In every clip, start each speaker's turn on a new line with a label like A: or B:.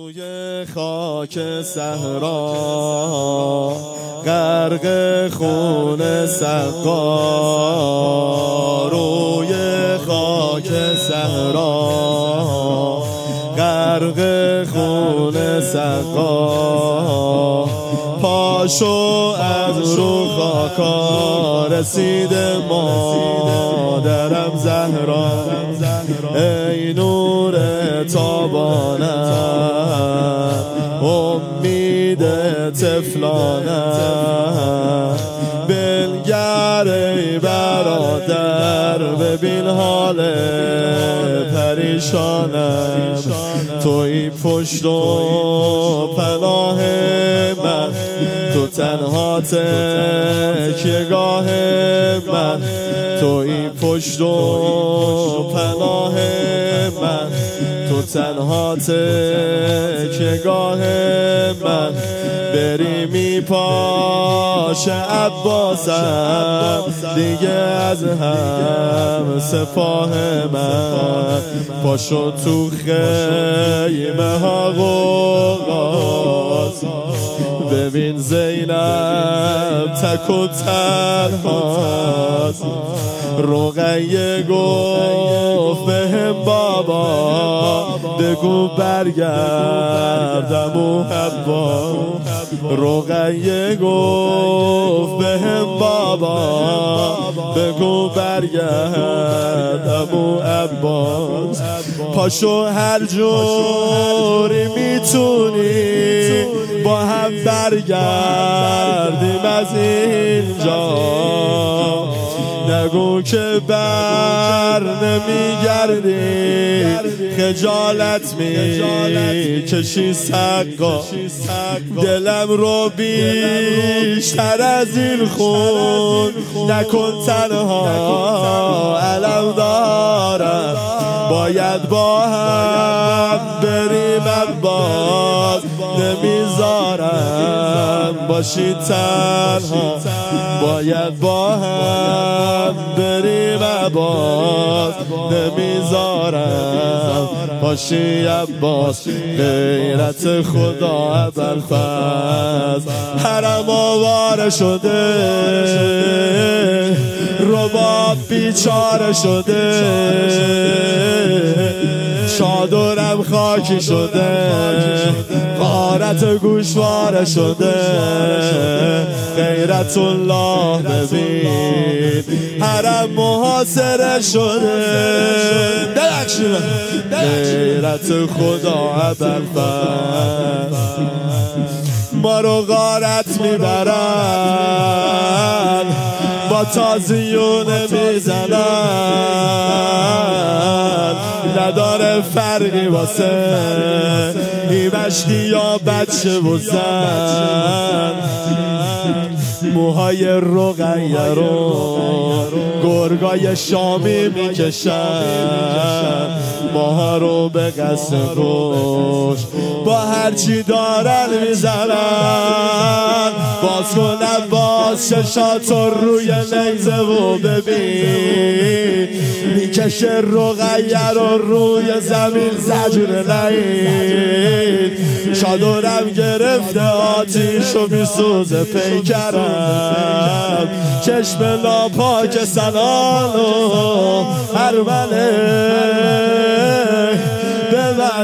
A: روی خاک صحرا غرق خون سقا، روی خاک صحرا غرق خون سقا، پاشو از رو خاکا رسیده مادرم زهرا، ای نور تابانم امید طفلانم، بنگر ای برادر ببین حال پریشانم، توی پشت و پناه من، تو تنها تکیه‌گاه من، توی پشت و پناه من، تو تنها تکیه‌گاه من، بری میپاش عباسم دیگه از هم سپاه من، پاشو تو خیمه ها غوغاست، ببین زینب تک و تنهاست، رقیه گفت بهم بابا بگو برگردم و حوا، رقیه گفت بهم بابا بگو برگردم و عباس، پاشو هر جوری میتونی با هم برگردیم از اینجا، نگو که بر نمیگردی خجالت میکشی سقا، دلم رو بیشتر از این خون نکن تنها، علم دارم باید با هم بریم عباس، نمیذارم باشی تنها، باید با هم بریم عباس، نمیذارم باشی عباس، غیرت خدا ابوالفضل حرم آواره شده، رباب بیچاره شده، چادرم خاکی شده، غارت گوشواره شده، غیرت الله ببین حرم محاصره شده، غیرت خدا ابوالفضل ما رو غارت میبرن، با تازیونه میزنن، نداره فرقی واسه این مشتی یا بچه و زن، موهای رقیه رو گرگای شامی میکشن، ماها رو به قصد کش با هرچی دارن میزنن، باز کن عباس ششاتو روی نیزه و ببین میکشه رقیه رو روی زمین زجر نهید، چادرم گرفته آتیش و میسوزه پیکرم، چشم ناپاک سنان و هرمله به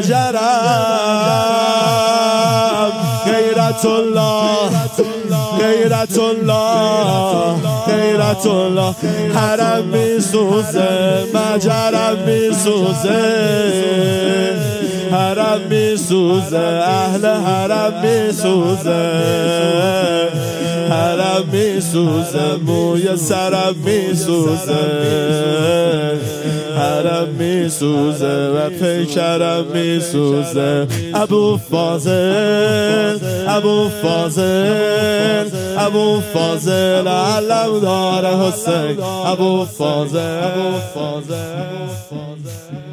A: مجرم، غیرت الله غیرت الله غیرت الله، حرم میسوزه مجرم میسوزه، حرم میسوزه اهل حرم میسوزه، حرم میسوزه موی سرم میسوزه، حرم میسوزه و پیکرم میسوزه، ابوالفاضل ابوالفاضل ابوالفاضل علم داره حسین، ابوالفاضل